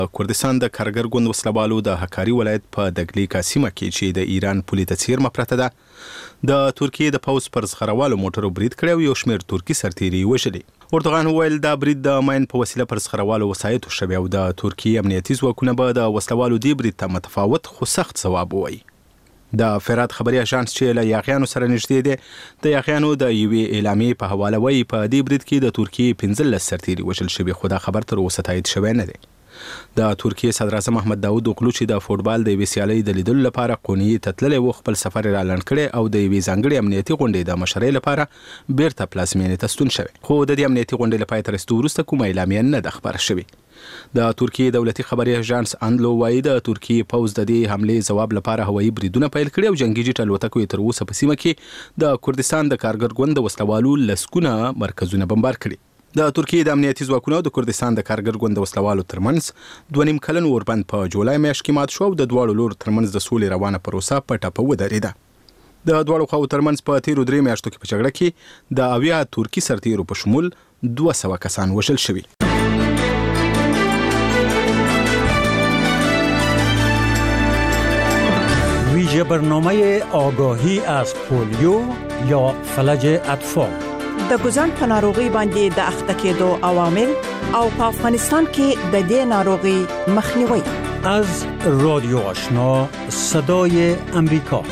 کردستان د کارګر ګوند وسلوالو د حکاري ولایت په دګلیکا سیمه کې چې د ایران پولې ته څیرمه پرته ده د ترکیې د پوځ پر زغروالو موټرو برید کړی او یو شمېر ترکي سرتیري وژلي. اردوغان وویل دا برید د ماین په وسیله پر زغروالو وسایطو شوی او د ترکیې امنیتي ځواکونه به د وسلوالو دې برید ته متفاوت خو سخت ځواب ووایي. د فرات خبري اژانس چې له یاغیانو سره نږدې دی د یاغیانو د یوې اعلامیې په حواله وایي په دې برید کې د ترکیې 15 سرتیري وژل شوي خو دا خبر تر اوسه تایید شوی نه دی. د ترکیې صدر اعظم احمد داود اوغلو چې د فوټبال د یوې سیالۍ د لیدلو لپاره قونیې ته تللی و خپل سفر یې رالنډ کړی او د یوې ځانګړې امنیتي غونډې د مشرۍ لپاره بیرته پلازمینې ته ستون شوی خو د دې امنیتي غونډې له پای ته رسېدو وروسته کومه اعلامیه نه ده خپره شوې. د ترکیې دولتي خبري اژانس اندلو وایي د ترکیې پوځ د دې حملې ځواب لپاره هوایي بریدونه پیل کړي او جنګي جټ الوتکو یې تر اوسه په سیمه کې د کردستان د کارګر ګوند د وسلوالو لسګونه مرکزونه بمبار کړي. د ترکیې د امنیتي ځواکونو د کردستان د کارګر ګوند د وسلوالو ترمنځ 2.5 کلن اوربند په جولای میاشت کې مات شو او د دواړو لورو ترمنځ د سولې روانه پروسه په ټپه ودرېده. د دواړو خواو ترمنځ په تیرو 3 میاشتو کې په جګړه کې د 80 ترکي سرتیرو په شمول 200 کسان وژل شوي. ویژه برنامه آگاهی از پولیو یا فلج اطفال د ګوزن په ناروغي باندې د اخته کېدو عوامل او په افغانستان کې د دې ناروغي مخنیوي. از رادیو آشنا صدای امریکا.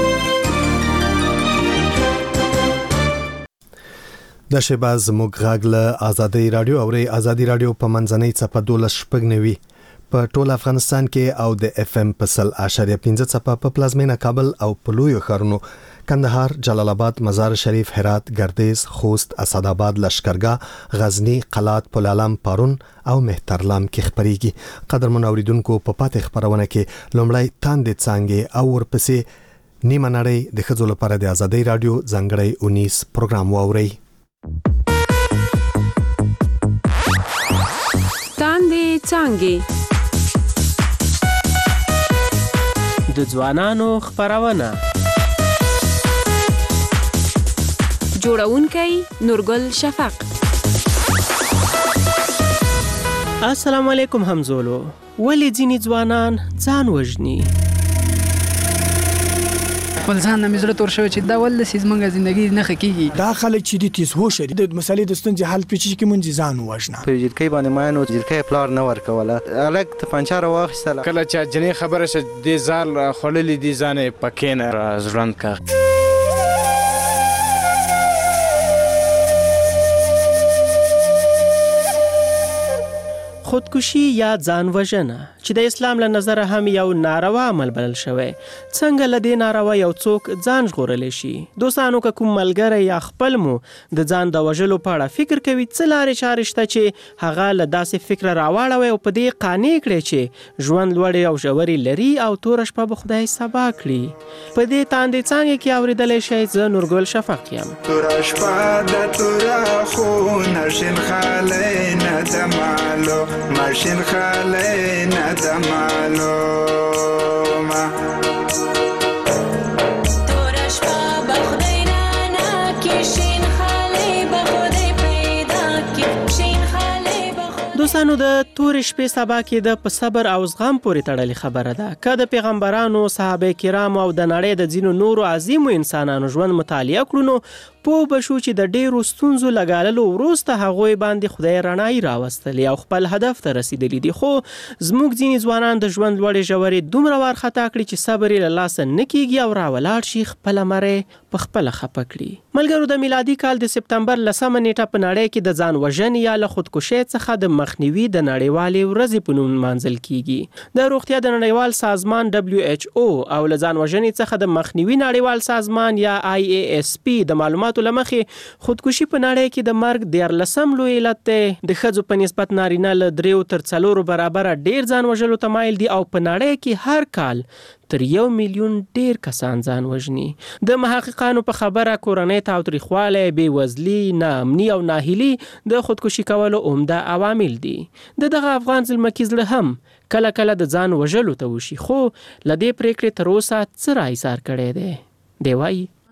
د شباز مغغل آزادی رادیو او آزادی رادیو په منځنۍ صفه 12 په ټول افغانستان کې او د اف ام په 100.5 صفه په پلازمینه کابل او په لویو ښارونو کندهار، جلال آباد، مزار شریف، هرات، گردیز، خوست، اسداباد، لشکرګاه، غزنی، قلات، پلالم، پارون او مهترلام کې خبريږي. قدرمن اوریدونکو په پاتې خبرونه کې لومړی تاندې څنګه او ورپسې نیمه نړۍ د ښځو لپاره د آزادی رادیو ځانګړی 19 پروګرام واوري. تاندې څنګه د ځوانانو خبرونه جوړونکی نورګل شفق. السلام علیکم همزولو. ولی ځینې ځوانان ځان وژني؟ خپل ځان نه مزړه تور شوی چې دا ول سیز منګه ژوندۍ نه خکېږي. دا خلک چې د تیز هوش دي د مسلې د ستونزې حل پېچې کې مونږ ځان وژنه. په جلکې باندې مانو جلکې پلار نه ورکوله الګ ته پنچار واخیستله کله چې جنې خبره شه د زال خړلې دي ځانې پکې نه ځړند کا. خودکشي یا ځان وژنه چې د اسلام له نظره هم یو ناروا عمل بلل شوی. څنګه له دې ناروا یو څوک ځان ژغورلی شي؟ دوستانو که کوم ملګری یا خپل مو د ځان د وژلو په اړه فکر کوي څه لارې چارې شته چې هغه له داسې فکره راواړوي او په دې قانع کړي چې ژوند لوړې او ژورې لري او توره شپه به خدای سبا کړي. په دې تاندې څانګې کې اورېدلی شئ زه نورګل شفق یم. توره شپه د توره خونه شین خالی نه د مالو ماشین خالی نه د معلومه توره شپه به خدای نه کې شین خالی به خدای پیدا کې شین خالی به خدای. دوستانو د تورې شپې سبا کې د په صبر او زغم پورې تړلې خبره ده. که د پیغمبرانو، صحابه کرامو او د نړۍ د ځینو نورو عظیمو انسانانو ژوند مطالعه کړو نو پوه بشو چې د ډیرو ستونزو لګاللو وروسته هغوی باندې خدای رڼایي راوستلې او خپل هدف ته رسیدلی دي. خو زموږ ځینې ځوانان د ژوند لوړې ژورې دومره وارخطا کړي چې صبر یې له لاسه نه کیږي او راولاړ شي خپله مرۍ په خپله خفه کړي. ملګرو د میلادي کال د سپتمبر 10 نیټه په نړۍ کې د ځان وژنې یا له خودکشۍ څخه د مخنیوي د نړیوالې ورځې په نوم نمانځل کیږي. د روغتیا د نړیوال سازمان WHO او له ځان وژنې څخه د مخنیوي نړیوال سازمان یا IASP د معلوماتو لمخې خودکشي په نړۍ کې د مرګ 14 لوی علت دی. د ښځو په نسبت نارینه له 3 تر 4 برابره ډیر ځان وژلو ته مایل دي او په نړۍ کې هر کال تر 1 میلیون ډیر کسان ځان وژني. د محققانو په خبره کورنۍ تاوتریخوالی، بېوزلي، ناامني او ناهیلي د خودکشي کولو عمده عوامل دي. دغه افغان زلمکي زړه هم کله کله د ځان وژلو ته وشي خو له دې پریکړې تر اوسه څه را ایثار کړی دی. دی وایي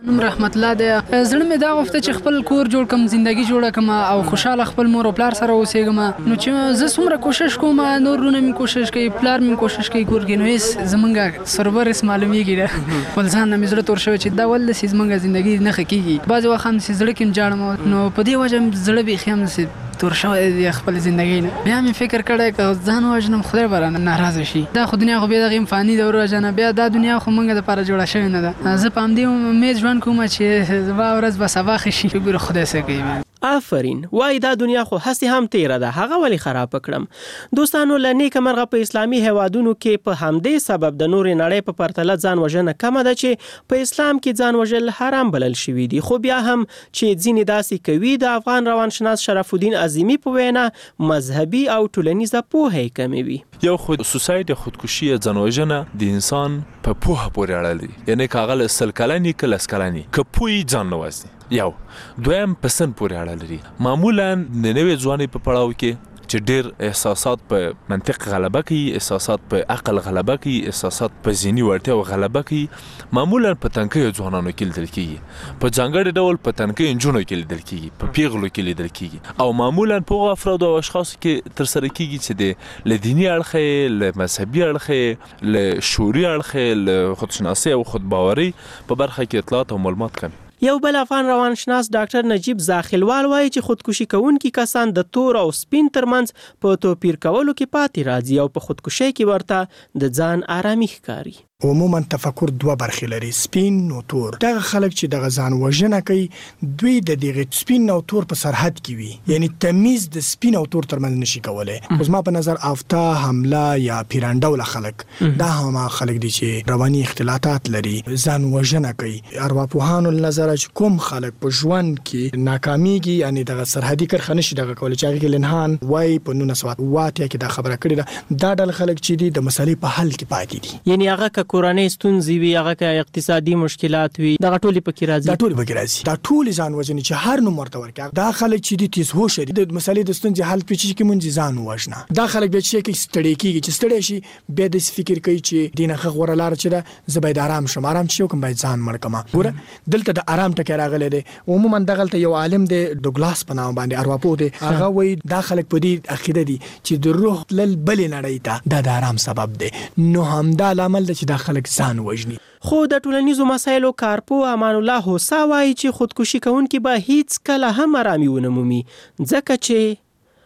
نوم رحمت الله دی. زړه مې دا غوښته چې خپل کور جوړ کم، زندگی جوړه کم او خوشاله خپل مور او پلار سره اوسېږم. نو چې زه څومره کوشش کوم، نور رونه مې کوشش کوي، پلار مې کوشش کوي کور کې، نو هیڅ زمونږ سرور اس معلومیږي نه. خپل ځان مې زړه تور شوی چې دا ولې سي زمونږ زندگی نه ښه کېږي. بعضې وخت هم چې زړه کې جاړم، نو په دې وجه مې زړه بیخي هم تور شوی دی خپل زندگی نه. بیا مې فکر کړی که ځان وژنم خدای به رانه ناراضه شي. دا خو دنیا خو بیا دغه فاني ده، وروژنه بیا دا دنیا خو موږ دپاره جوړه شوې نه ده. زه په همدې امید ژوند کوم چې زما ورځ به سبا ښه شي، ګوره خدای څه کوي. آفرین. وای دا دنیا خو هسې هم تیره ده، هغه ولې خراب کړم. دوستانو، له نیکه مرغه په اسلامي هیوادونو کې په همدې سبب د نورې نړۍ په پرتله ځان وژنه کمه ده چې په اسلام کې ځان وژل حرام بلل شوي دي. خو بیا هم چې ځینې داسې کوي، د افغان روانشناس شرف الدین عظیمی په وینا مذهبي او ټولنیزه پوهه یې کموي. یو خود سوساید خودکشی ځان وژنه د انسان په پوهه پورې اړه لري. یعنی که هغه لس کلنی که لس کلنی که پوهی ځان نه وژني. یو دویم په سن پورې اړه لري. معمولا د نوې ځوانۍ په پړاو کې چې ډېر احساسات په منطق غلبه کوي، احساسات په عقل غلبه کوي، احساسات په ذهني وړتیاو غلبه کوي، معمولا په تنکیو ځوانانو کې لیدل کېږي، په ځانګړي ډول په تنکیو نجونو کې لیدل کېږي، په پیغلو کې لیدل کېږي، او معمولا په هغو افرادو او اشخاصو کې ترسره کېږي چې د له دیني اړخه، له مذهبي اړخه، له شعوري اړخه، له خودشناسۍ او خودباورۍ په برخه کې اطلاعات او معلومات کم. یو بل افغان روانشناس ډاکټر نجیب زاخیلوال وایي چې خودکشي کوونکي کسان د تور او سپین ترمنځ په توپیر کولو کې پاتې راځي او په خودکشي کې ورته د ځان آرامي ښکاري. عموما تفکر دوه برخې لري، سپین او تور. دغه خلک چې دغه ځان وژنه کوي، دوی د دغه سپین او تور په سرحد کې وي، یعنی تمیز د سپین او تور ترمنځ نشي کولای. اوس ما په نظر افتا حمله یا پیرانډول خلک، دا هم خلک دي چې رواني اختلالات لري، ځان وژنه کوي. ارواپوهانو نظر چې کوم خلک په ژوند کې ناکامیږي، یعنی دغه سرحدي کرښه نشي دغه کولای، چې هغه کې لنهان وای په 1908 کې دا خبره کړې ده. دا ډول خلک چې دي د مسلې په حل کې پاتې دي، یعنی هغه کورنۍ ستونزې وي، هغه که اقتصادي مشکلات وي، دغه ټولې پکې راځي. دا ټولې پکې راځي. دا ټولې ځان وژنې چې هر نوم ورته ورکړي، دا خلک چې دي تیز هوش دي، د مسلې د ستونزې حل پیچي کې مونږ ځان وژنه. دا خلک به چې کې ستړي کېږي، چې ستړي شي بیا د فکر کوي چې دینه غوړه لار چې ده، زه باید آرام شم، آرام چې کوم باید ځان مړ کما. ګوره دلته د آرام ټکی راغلی دی. عموما دغلته یو عالم دی دوګلاس په نام باندې ارواپوه دی، هغه وایي دا خلک په دې عقیده دي چې د روح تلل بلې نړۍ ته دا د آرام سبب دی. نو همدا لامل دی چې دا خلک ځان وژني. خو د ټولنیزو مسایلو کارپو امان الله هوسا وایي چې خودکشي کوونکي به هیڅ کله هم آرامي ونه مومي، ځکه چې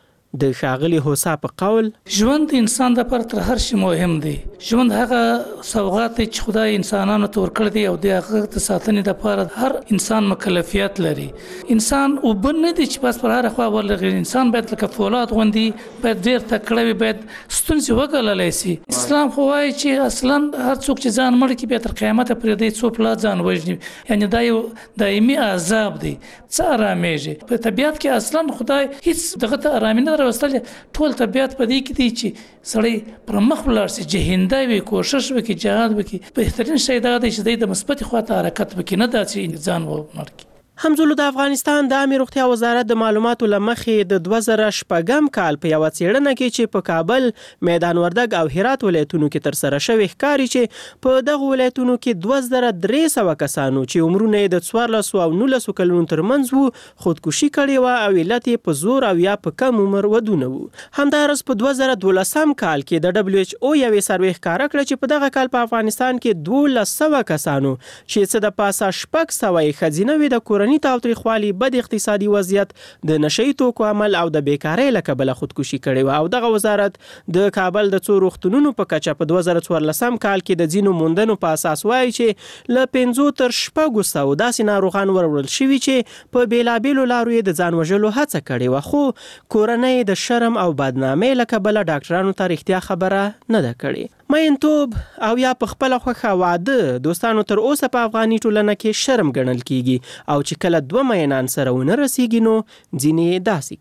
د ښاغلي هوسا په قول ژوند د انسان لپاره تر هر شي مهم دی. ژوند هغه سوغات دی چې خدای انسانانو ته ورکړی دی او د هغه د ساتنې لپاره هر انسان مکلفیت لري. انسان اوبه نه دی چې بس پر هره خوا ورلغړي. انسان باید لکه فولاد غوندې باید ډېر تکړه وي، باید ستونزې وګاللی سي. اسلام خو وایي چې اصلا هر څوک چې ځان مړ کړي بیا تر قیامته پرېږدي څو پلا ځان وژني، یعنی دا یو دایمي عذاب دی. څه آرامېږي په طبیعت کې؟ اصلا خدای هیڅ دغه ته آرامي نه راوستل. ټول طبیعت په دې کې دی چې سړی پر مخ ولاړ شي، جهنده وي، کوشش وکړي، جهاد وکړي. بهترین شی دا دی چې د مثبت خواته حرکت وکړي، نه دا چې ځان ومړ کړي. همزولو د افغانستان د عامه روغتیا وزارت د معلوماتو لمخې د 2006 کال په یو څېړنه کې چې په کابل، میدان وردګ او هرات ولایتونو کې تر سره شوی ښکاري چې په دغه ولایتونو کې 2300 کسانو چې عمرونه یې د 14 او 19 کلونو ترمنځ وو خودکشي کړې وه او علت یې په زور او یا په کم عمر ودونه وو. همداراز په 2012 کال کې د WHO یوې سروې ښکاره کړه چې په دغه کال په افغانستان کې 1200 کسانو چې څه د پاسه 600 یې ښځینه وې د کورنۍ تاوتریخوالي، بد اقتصادي وضعیت، د نشئی توکو عمل او د بیکارۍ له کبله خودکشي کړې وه. او دغه وزارت د کابل د څو روغتونونو په کچه په 2014 کال کې د ځینو موندنو په اساس وایي چې له 500 تر 600 داسې ناروغان وروړل شوي چې په بیلابیلو لارو یې د ځان وژلو هڅه کړې وه، خو کورنۍ د شرم او بدنامۍ له کبله ډاکټرانو ته رښتیا خبره نه ده کړې. مینتوب او یا په خپله خوښه واده دوستانو تر اوسه په افغاني ټولنه کې شرم ګڼل کیږي، او چې کله دوه مینان سره ونه رسیږي نو ځینې داسې کوي.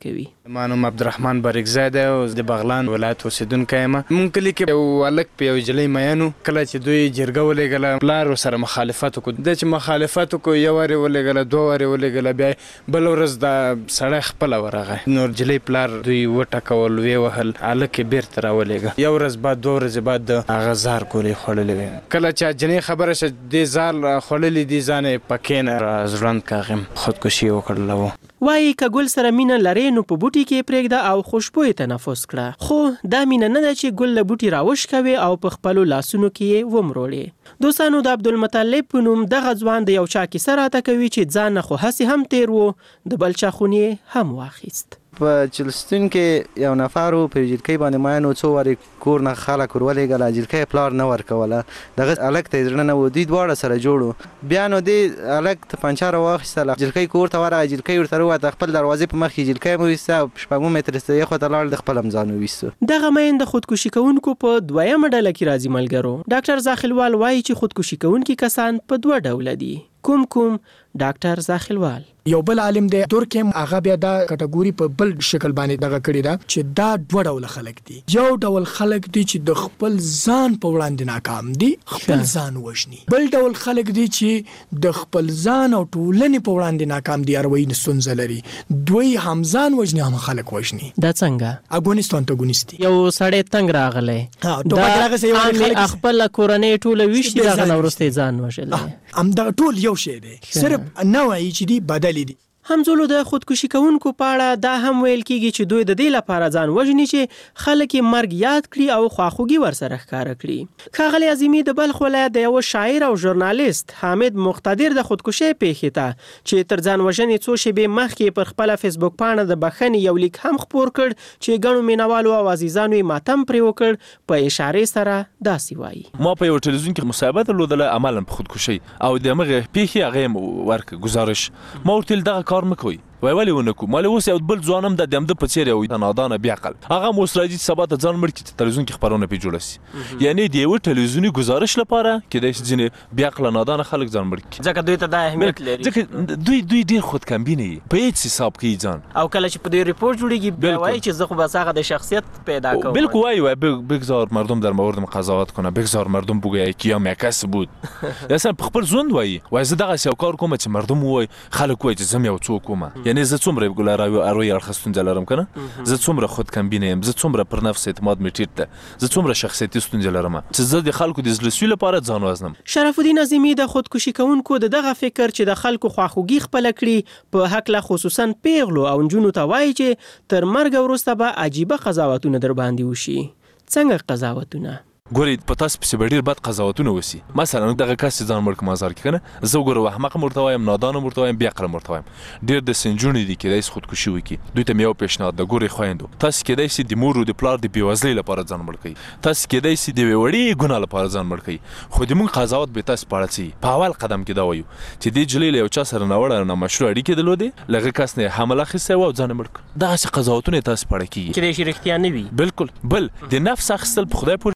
ما نوم عبدالرحمن بارکزی دی او د بغلان ولایت اوسیدونکی یم. مونږ کلي کې یو هلک په یو نجلۍ میین و. کله چې دوی جرګه ولېږله پلار ورسره مخالفت وکړو. دی چې مخالفت وکړو یو وارې ولېږله 2 وارې ولېږله بیا بله ورځ د سړی خپله ورغی. نو نجلۍ پلار دوی وټکول ویې وهل هلک یې بېرته راولېږه. یو ورځ بعد 2 ورځې بعد د هغه زار ګولۍ خوړلې وې. کله چې جنۍ خبره شوه دې زار خوړلې دي ځان یې په کېنه راځوړند که هغې خودکشي وکړله و. وایي که ګل سره مینه لرې نو په بوټي کې پرېږده او خوشبویې تنفس کړه. خو دا مینه نه ده چې ګل له بوټي راوشکوي او په خپلو لاسونو کې یې ومروړې. دوستانو د عبدالمطلب په نوم دغه ځوان د یو چا کیسه راته کوي چې ځان نه خو هسې هم تیر و د بل چا خون یې هم واخیست. په چلستون کې یو نفر و په جلکۍ باندې میین و. څو وارې کور نه خلک ورولېږله. جلکۍ پلار نه ورکوله. دغه هلک ته یې زړه نه و. دوی دواړه سره جوړ و. بیا نو دې هلک توپنچه راواخیستله. جلکۍ کور ته ورغی. جلکۍ ورته راووته. خپل دروازې په مخ کې جلکۍ م وویسته او 6 متره یې خواته لاړ. د خپل هم ځان وویستو. دغه مین د خودکشي کوونکو په 2مه ډله کې راځي ملګرو. ډاکټر زاخیلوال وایي چې خودکشي کوونکي کسان په 2 ډوله دي. کوم ډاکټر زاخیلوال یو بل عالم دی دورکیم هغه بیا دا کټګوري په بل شکل باندې دغه کړی دا چې دا 2 ډول خلک دي. یو ډول خلک دي چې د خپل ځان په وړاندې ناکام دي، خپل ځان وژني. بل ډول خلک دي چې د خپل ځان او ټولنې په وړاندې ناکام دي، اروي ستونزه لري. دوی هم ځان وژني هم خلک وژني. دا څنګه اګونیست انټاګونیست یو سړی تنگ راغلی دا خپل کورنۍ ټوله ویشتي دغه نه وروسته ځان وژلی. همدغه ټول یو شی دی، صرف نوعی چې دی بدلی دي. همزولو د خودکشي کوونکو په اړه دا هم ویل کیږي چې دوی د دې لپاره ځان وژني چې خلک یې مرګ یاد کړي او خواخوږي ورسره ښکاره کړي. ښاغلی عظیمي د بلخ ولایت د یو شاعر او ژورنالیست حامد مقتدر د خودکشي پیښې ته چې تر ځان وژنې څو شېبې مخکې پر خپله فیسبوک پاڼه د بخښنې یو لیک هم خپور کړ چې ګڼو مینوالو او عزیزانو یې ماتم پرې وکړ. په اشارې سره داسې وایي: ما په یو ټلویزیون کې مصاحبه درلودله عملا په خودکشي او د همغې پیښې هغه یې ورکړه گزارش. ما ورته ویل دغه کار مه کوئ. وایي ولې ونه کړو؟ ما اوس یو بل ځوان هم د همده په څېر یو نادانه بې عقل هغه هم اوس راځي چې سبا ته ځان مړ کړي چې تلویزیون کې خپرونه پرې جوړه سي. یعنې د یوه ټلویزیوني گزارش لپاره کیدای شي ځینې بې عقله نادانه خلک ځان مړ کړي، ځکه دوی ته دا اهمیت لري. ځکه دوی ډېر خودکمبینه یي، په هېڅ حساب کوي ځان. او کله چې په دوی ریپورت جوړېږي بیا وایي چې زه خو بس هغه د شخصیت پیدا کوم. بالکل وایي بگذار مردم در موردم قضاوت کنه، بگذار مردم بگوید که یا مکس بود. اصلا په خپل ژوند وایي زه دغسې یو کار کوم چې مردم ووایي خلک وایي چې زه م یو څوک وم. یعنې زه څومره اروي اړخه ستونزه لرم که نه، زه څومره خودکمبینه یم، زه څومره پر نفس اعتماد مې ټیټ ده، زه څومره شخصیتي ستونزه لرم چې زه د خلکو د زړه سوي لپاره ځان وزنم. شرف الدین عظیمي د خودکشي کوونکو د دغه فکر چې د خلکو خواخوږي خپله کړي په هکله خصوصا پیغلو او نجونو ته وایي چې تر مرګ وروسته به عجیبه قضاوتونه در باندې وشي. څنګه قضاوتونه؟ ګورئ په تاسو پسې به ډېر بد قضاوتونه وسي. مثلا دغه کس چې ځان مړ کړي مازار کې که نه، زه وګوره احمق هم ورته وایم، نادان هم ورته وایم، بې عقله هم ورته وایم. ډېر داسې نجونې دي کیدای شي خودکشي وکړي. دوی ته مې یو پیشنهاد ده، ګورئ خویندو، تاسو کیدای شي د مور او د پلار د بېوزلۍ لپاره ځان مړ کړئ، تاسو کیدای شي د یوې وړې ګناه لپاره ځان مړ کړئ، خو د موږ قضاوت به تاسو په اړه څه وي. په اول قدم کې دا وایو چې دې نجلۍ له یو چا سره ناوړه نامشروع اړیکې درلودې، له هغه کس نه یې حمل اخیستی و او ځان یې مړ کړ. دغسې قضاوتونه یې تاسو په اړه کېږي، کیدای شي رښتیا نه وي. بالکل. بل د نفس اخیستل په خدای پورې